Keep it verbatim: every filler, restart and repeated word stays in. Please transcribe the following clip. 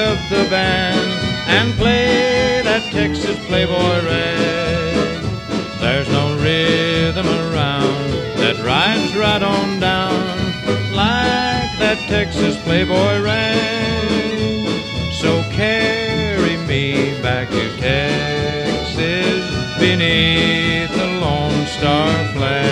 up the band and play that Texas Playboy rag. There's no rhythm around that rides right on down like that Texas Playboy rag. So carry me back to Texas beneath the Lone Star flag.